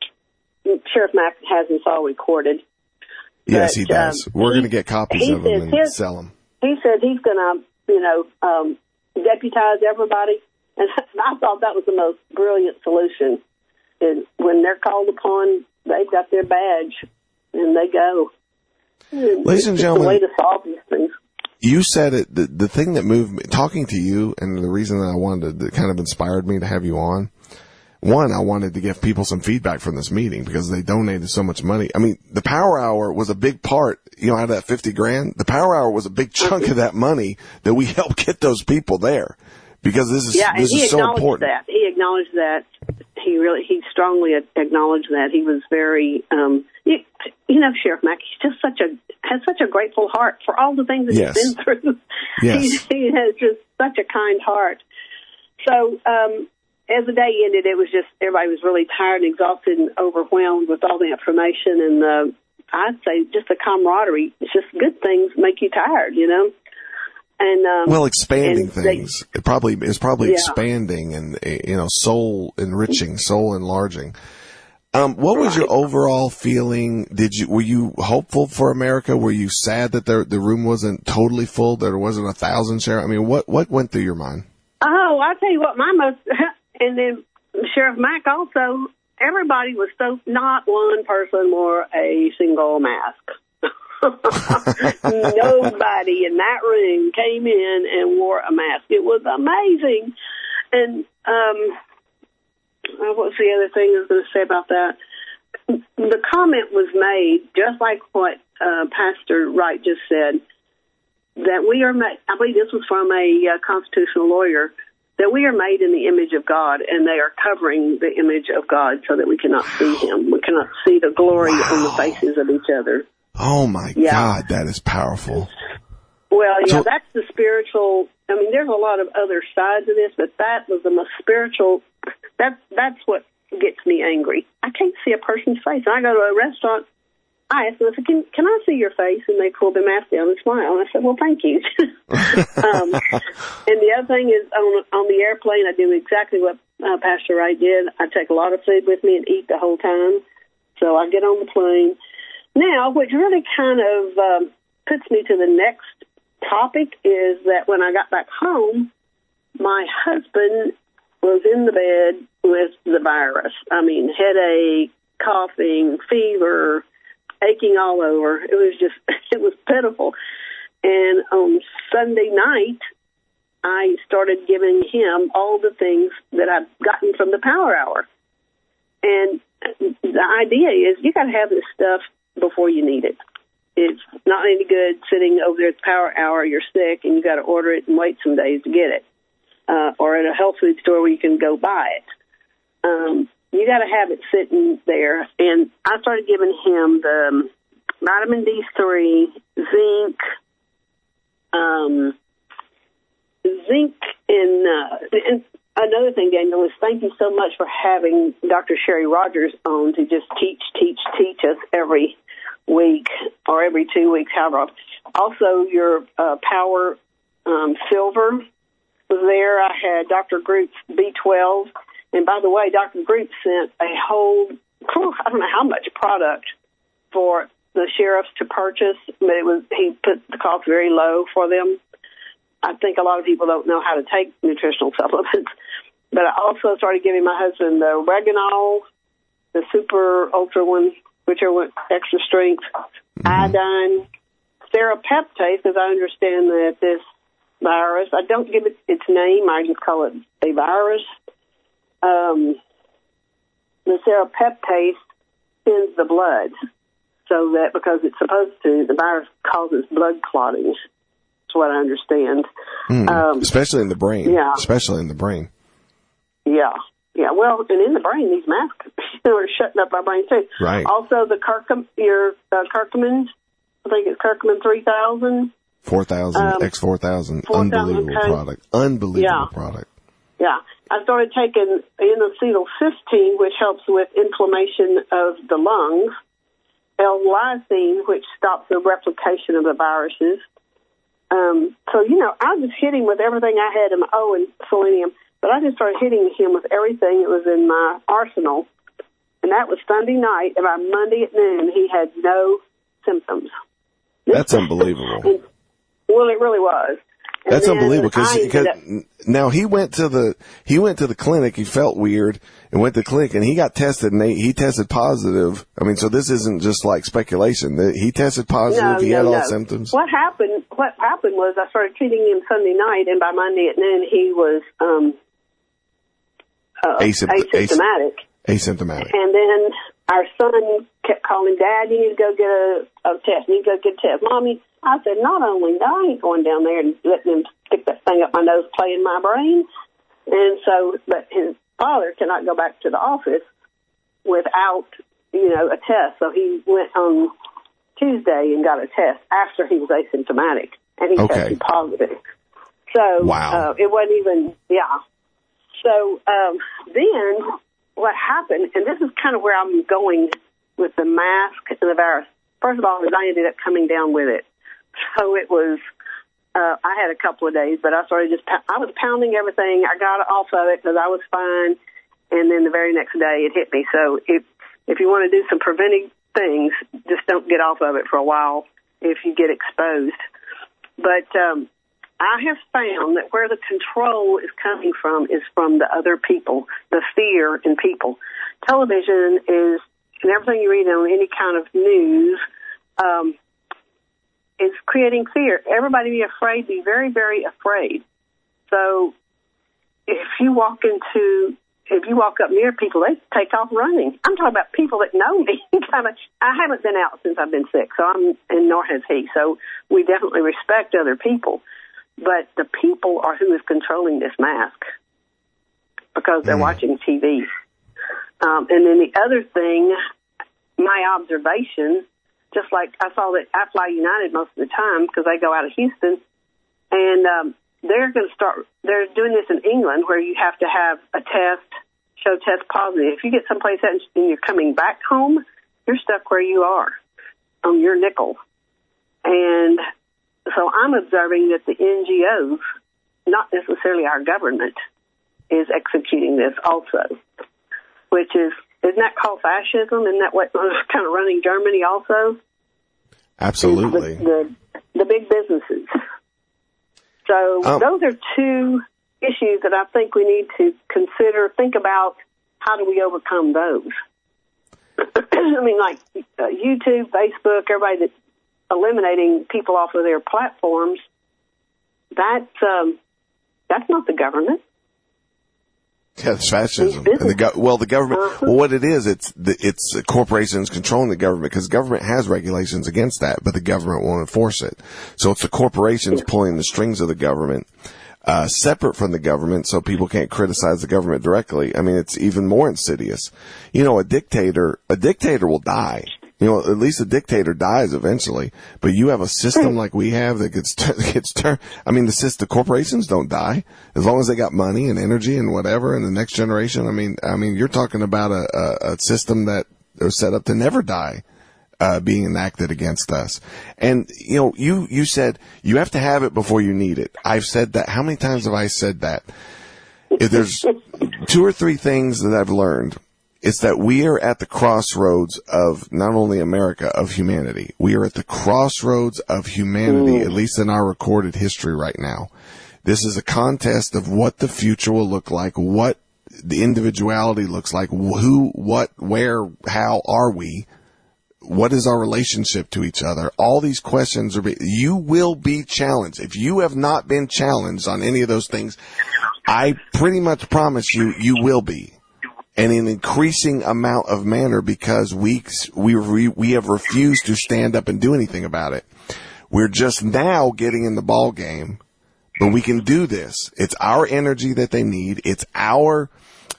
Sheriff Mack has this all recorded. Yes, but, he does. Um, We're going to get copies of them and his, sell them. He said he's going to, you know, um, deputize everybody. And I thought that was the most brilliant solution. And when they're called upon, they've got their badge, and they go. And Ladies and it's gentlemen, the way to solve these things. You said it. The, the thing that moved me, talking to you, and the reason that I wanted to, that kind of inspired me to have you on, one, I wanted to give people some feedback from this meeting because they donated so much money. I mean, the Power Hour was a big part, you know, out of that fifty grand. The Power Hour was a big chunk of that money that we helped get those people there, because this is, yeah, this and he is so important. That. He acknowledged that. He really, he strongly acknowledged that. He was very, um, you, you know, Sheriff Mack, he's just such a, has such a grateful heart for all the things that yes. he's been through. Yes. he, he has just such a kind heart. So, um, as the day ended, it was just, everybody was really tired and exhausted and overwhelmed with all the information. And uh, I'd say just the camaraderie. It's just good things make you tired, you know? And um, well, expanding and things. They, it probably is probably yeah. expanding and, you know, soul enriching, soul enlarging. Um, what was your overall feeling? Did you, were you hopeful for America? Were you sad that the, the room wasn't totally full, that there wasn't a thousand sheriff? I mean, what, what went through your mind? Oh, I'll tell you what, my most, and then Sheriff Mack also, everybody was so, not one person wore a single mask. Nobody in that room came in and wore a mask. It was amazing. And um, what's the other thing I was going to say about that? The comment was made, just like what uh, Pastor Wright just said, that we are made, I believe this was from a uh, constitutional lawyer, that we are made in the image of God, and they are covering the image of God so that we cannot see him. We cannot see the glory wow. on the faces of each other. Oh, my yeah. God, that is powerful. Well, yeah, so, that's the spiritual. I mean, there's a lot of other sides of this, but that was the most spiritual. That's, that's what gets me angry. I can't see a person's face. I go to a restaurant, I asked them, I said, can, can I see your face? And they pulled their mask down and smiled. And I said, well, thank you. um, and the other thing is, on, on the airplane, I do exactly what uh, Pastor Wright did. I take a lot of food with me and eat the whole time. So I get on the plane. Now, which really kind of um, puts me to the next topic is that when I got back home, my husband was in the bed with the virus. I mean, headache, coughing, fever, aching all over. It was just, it was pitiful. And on Sunday night, I started giving him all the things that I've gotten from the Power Hour. And the idea is you got to have this stuff before you need it. It's not any good sitting over there at the Power Hour, you're sick, and you got to order it and wait some days to get it. Uh, or at a health food store where you can go buy it. Um, you got to have it sitting there. And I started giving him the um, vitamin D three, zinc, um, zinc, and, uh, and another thing, Daniel, is thank you so much for having Doctor Sherry Rogers on to just teach, teach, teach us every week or every two weeks, however. Also, your uh, Power um, Silver was there. I had Doctor Group's B twelve. And by the way, Doctor Group sent a whole, I don't know how much product for the sheriffs to purchase, but it was, he put the cost very low for them. I think a lot of people don't know how to take nutritional supplements. But I also started giving my husband the Reganol, the Super Ultra one, which are extra strength, mm-hmm. iodine, serapeptase, because I understand that this virus, I don't give it its name, I just call it a virus. Um, the serapeptase thins the blood, so that because it's supposed to, the virus causes blood clotting. That's what I understand. Mm, um, especially in the brain. Yeah. Especially in the brain. Yeah. Yeah. Well, and in the brain, these masks are shutting up our brain too. Right. Also, the curcum, your uh, curcumin, I think it's curcumin three thousand. four thousand, um, X four thousand. Unbelievable okay. product. Unbelievable yeah. product. Yeah. I started taking N-acetyl cysteine, which helps with inflammation of the lungs, L-lysine, which stops the replication of the viruses. Um, so, you know, I was hitting with everything I had in my, oh, and selenium, but I just started hitting him with everything that was in my arsenal. And that was Sunday night, and by Monday at noon, he had no symptoms. That's unbelievable. And, well, it really was. And That's unbelievable because up, now he went to the he went to the clinic. He felt weird and went to the clinic and he got tested and they, he tested positive. I mean, so this isn't just like speculation. He tested positive. No, he no, had all no. symptoms. What happened? What happened was I started treating him Sunday night, and by Monday at noon he was um, uh, Asympt- asymptomatic. Asymptomatic. And then our son kept calling, Dad, you need to go get a, a test. You need to go get a test. Mommy, I said, not only that, I ain't going down there and letting him stick that thing up my nose, play in my brain. And so, but his father cannot go back to the office without, you know, a test. So he went on Tuesday and got a test after he was asymptomatic, and he okay. tested positive. So wow. uh, it wasn't even, yeah. So um, then what happened, and this is kind of where I'm going with the mask and the virus. First of all, I ended up coming down with it. So it was, uh, I had a couple of days, but I started just, I was pounding everything. I got off of it because I was fine. And then the very next day it hit me. So if, if you want to do some preventive things, just don't get off of it for a while if you get exposed. But um, I have found that where the control is coming from is from the other people, the fear in people. Television is, and everything you read on any kind of news, um, is creating fear. Everybody be afraid, be very, very afraid. So if you walk into, if you walk up near people, they take off running. I'm talking about people that know me. kind of, I haven't been out since I've been sick, so I'm, and nor has he. So we definitely respect other people. But the people are who is controlling this mask because they're mm. watching T V. Um, and then the other thing, my observation, just like I saw that I fly United most of the time because they go out of Houston, and um, they're going to start, they're doing this in England where you have to have a test, show test positive. If you get someplace else and you're coming back home, you're stuck where you are on your nickel. And so I'm observing that the N G Os, not necessarily our government, is executing this also, which is, isn't that called fascism? Isn't that what kind of running Germany also? Absolutely. The, the, the big businesses. So um, those are two issues that I think we need to consider, think about how do we overcome those. I mean, like uh, YouTube, Facebook, everybody that's eliminating people off of their platforms, that's, um, that's not the government. Yeah, it's fascism. And the go- well, the government, uh-huh. well, what it is, it's the, it's corporations controlling the government, because government has regulations against that, but the government won't enforce it. So it's the corporations pulling the strings of the government, uh, separate from the government, so people can't criticize the government directly. I mean, it's even more insidious. You know, a dictator, a dictator will die. You know, at least a dictator dies eventually. But you have a system like we have that gets t- gets turned. I mean, the system, the corporations don't die as long as they got money and energy and whatever. And the next generation. I mean, I mean, you're talking about a, a, a system that is set up to never die, uh, being enacted against us. And you know, you you said you have to have it before you need it. I've said that. How many times have I said that? If there's two or three things that I've learned, it's that we are at the crossroads of not only America, of humanity. We are at the crossroads of humanity, at least in our recorded history right now. This is a contest of what the future will look like, what the individuality looks like, who, what, where, how are we? What is our relationship to each other? All these questions are, be, you will be challenged. If you have not been challenged on any of those things, I pretty much promise you, you will be. And in increasing amount of manner, because we, we, we have refused to stand up and do anything about it. We're just now getting in the ball game, but we can do this. It's our energy that they need. It's our,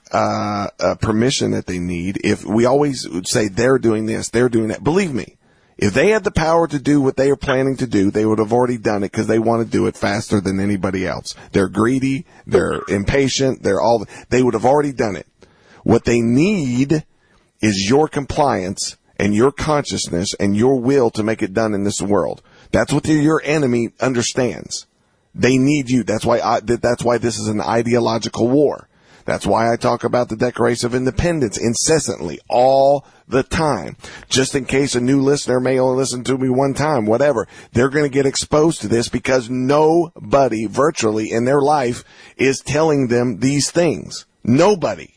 uh, uh, permission that they need. If we always would say they're doing this, they're doing that. Believe me, if they had the power to do what they are planning to do, they would have already done it, because they want to do it faster than anybody else. They're greedy. They're impatient. They're all, they would have already done it. What they need is your compliance and your consciousness and your will to make it done in this world. That's what the, your enemy understands. They need you. That's why I, that's why this is an ideological war. That's why I talk about the Declaration of Independence incessantly, all the time. Just in case a new listener may only listen to me one time, whatever. They're going to get exposed to this, because nobody virtually in their life is telling them these things. Nobody.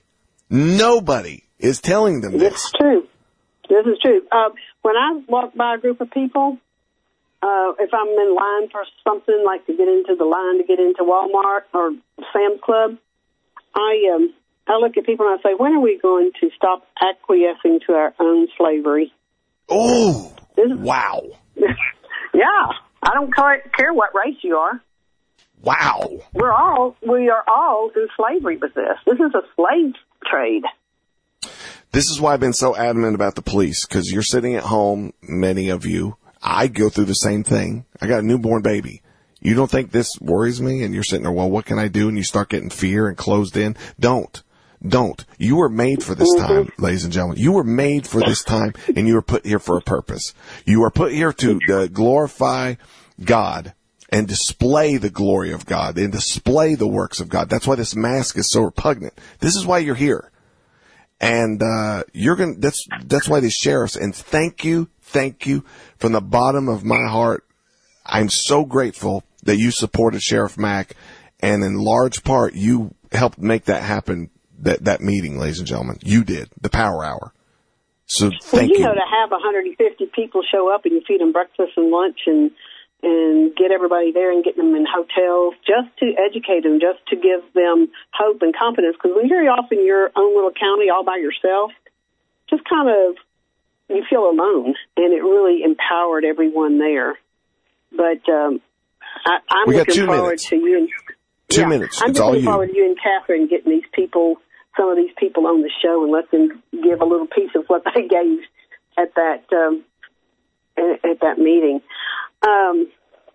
Nobody is telling them this. This is true. This is true. Uh, when I walk by a group of people, uh, if I'm in line for something, like to get into the line to get into Walmart or Sam's Club, I um, I look at people and I say, when are we going to stop acquiescing to our own slavery? Oh, wow. Yeah. I don't care what race you are. Wow. We're all, we are all in slavery with this. This is a slave trade. This is why I've been so adamant about the police, because you're sitting at home, many of you. I go through the same thing. I got a newborn baby. You don't think this worries me? And you're sitting there, well, what can I do? And you start getting fear and closed in. Don't. Don't. You were made for this time, mm-hmm. ladies and gentlemen. You were made for this time, and you were put here for a purpose. You are put here to uh, glorify God and display the glory of God and display the works of God. That's why this mask is so repugnant. This is why you're here. And, uh, you're going to, that's, that's why these sheriffs, and thank you, thank you from the bottom of my heart. I'm so grateful that you supported Sheriff Mack, and in large part, you helped make that happen, that, that meeting, ladies and gentlemen. You did, the Power Hour. So thank well, you. you know, to have one hundred fifty people show up and you feed them breakfast and lunch and, and get everybody there and get them in hotels just to educate them, just to give them hope and confidence. Because when you're off in your own little county all by yourself, just kind of, you feel alone. And it really empowered everyone there. But um, I, I'm we got looking two forward minutes. to you. And, two yeah, minutes. I'm it's looking all you. forward to you and Catherine getting these people, some of these people on the show, and let them give a little piece of what they gave at that um, at, at that meeting. Um,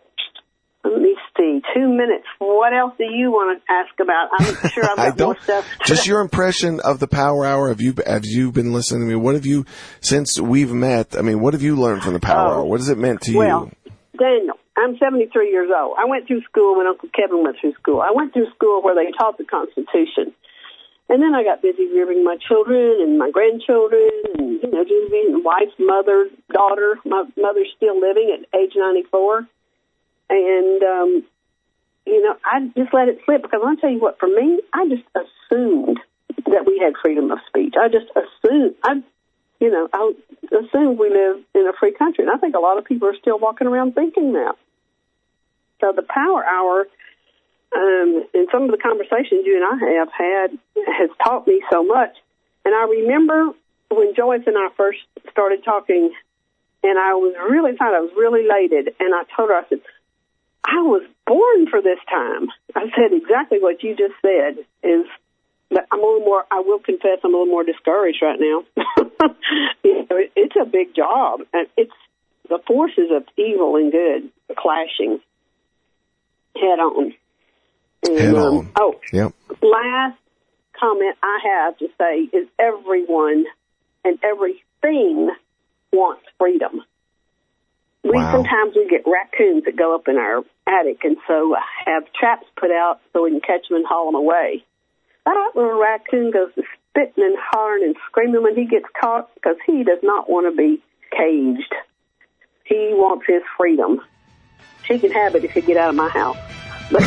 let me see. Two minutes. What else do you want to ask about? I'm sure I've got I don't, more stuff. Just your impression of the Power Hour. Have you have you been listening to me? What have you, since we've met? I mean, what have you learned from the Power oh, Hour? What has it meant to well, you? Daniel, I'm seventy-three years old. I went through school when Uncle Kevin went through school. I went through school where they taught the Constitution. And then I got busy rearing my children and my grandchildren and, you know, just being wife, mother, daughter. My mother's still living at age ninety-four. And, um, you know, I just let it slip because I'll tell you what, for me, I just assumed that we had freedom of speech. I just assumed, I, you know, I assumed we live in a free country. And I think a lot of people are still walking around thinking that. So the Power Hour, um, and some of the conversations you and I have had has taught me so much. And I remember when Joyce and I first started talking, and I was really thought I was really elated, and I told her, I said, I was born for this time. I said exactly what you just said, is that I'm a little more, I will confess, I'm a little more discouraged right now. You know, it, it's a big job, and it's the forces of evil and good clashing head on. And, head um, on. Oh, yep. Last comment I have to say is everyone and everything wants freedom. We Wow. sometimes we get raccoons that go up in our attic, and so have traps put out so we can catch them and haul them away. That little raccoon goes to spitting and hollering and screaming when he gets caught because he does not want to be caged. He wants his freedom. He can have it if he get out of my house. But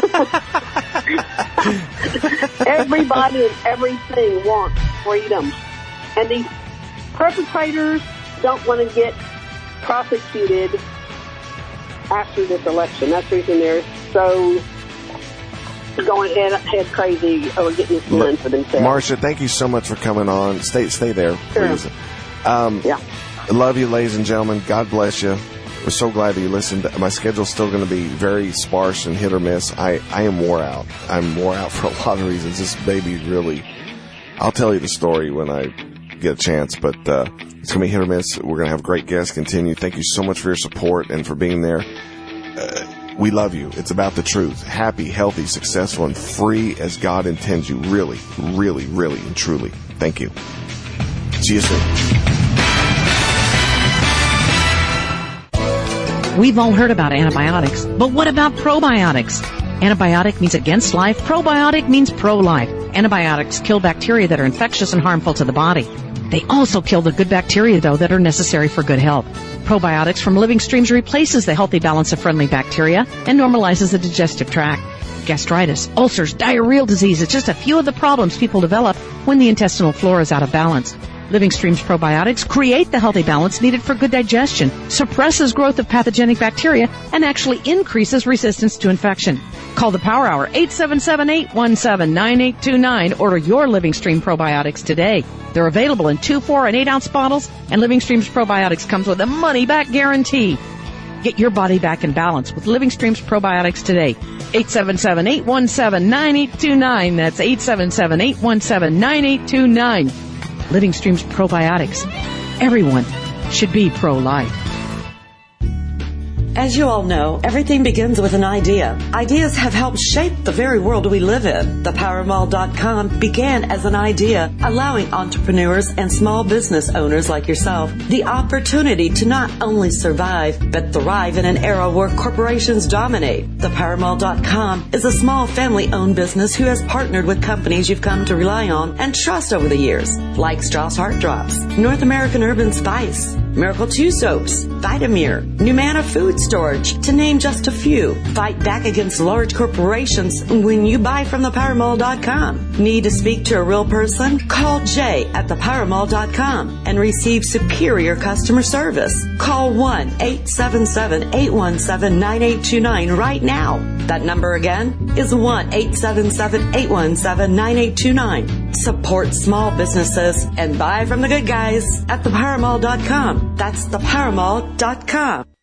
everybody and everything wants freedom. And these perpetrators don't want to get prosecuted after this election. That's the reason they're so going head, head crazy or getting this done for themselves. Marcia, thank you so much for coming on. Stay stay there, please. Sure. Um, yeah. I love you, ladies and gentlemen. God bless you. We're so glad that you listened. My schedule's still going to be very sparse and hit or miss. I, I am wore out. I'm wore out for a lot of reasons. This baby really, I'll tell you the story when I get a chance, but uh, it's going to be hit or miss. We're going to have great guests continue. Thank you so much for your support and for being there. Uh, we love you. It's about the truth. Happy, healthy, successful, and free as God intends you. Really, really, really, and truly. Thank you. See you soon. We've all heard about antibiotics, but what about probiotics? Antibiotic means against life. Probiotic means pro-life. Antibiotics kill bacteria that are infectious and harmful to the body. They also kill the good bacteria, though, that are necessary for good health. Probiotics from Living Streams replaces the healthy balance of friendly bacteria and normalizes the digestive tract. Gastritis, ulcers, diarrheal disease, it's just a few of the problems people develop when the intestinal flora is out of balance. Living Streams probiotics create the healthy balance needed for good digestion, suppresses growth of pathogenic bacteria, and actually increases resistance to infection. Call the Power Hour, eight seven seven, eight one seven, nine eight two nine. Order your Living Stream probiotics today. They're available in two, four, and eight ounce bottles, and Living Streams probiotics comes with a money-back guarantee. Get your body back in balance with Living Streams probiotics today. eight seven seven, eight one seven, nine eight two nine. That's eight seven seven, eight one seven, nine eight two nine. Living Streams probiotics. Everyone should be pro-life. As you all know, everything begins with an idea. Ideas have helped shape the very world we live in. The power mall dot com began as an idea, allowing entrepreneurs and small business owners like yourself the opportunity to not only survive, but thrive in an era where corporations dominate. The power mall dot com is a small family-owned business who has partnered with companies you've come to rely on and trust over the years, like Strauss Heart Drops, North American Urban Spice, Miracle two Soaps, Vitamir, Numana Food Storage, to name just a few. Fight back against large corporations when you buy from the power mall dot com. Need to speak to a real person? Call Jay at the power mall dot com and receive superior customer service. Call one eight seven seven, eight one seven, nine eight two nine right now. That number again is one eight seven seven, eight one seven, nine eight two nine. Support small businesses and buy from the good guys at the power mall dot com. That's the power mall dot com.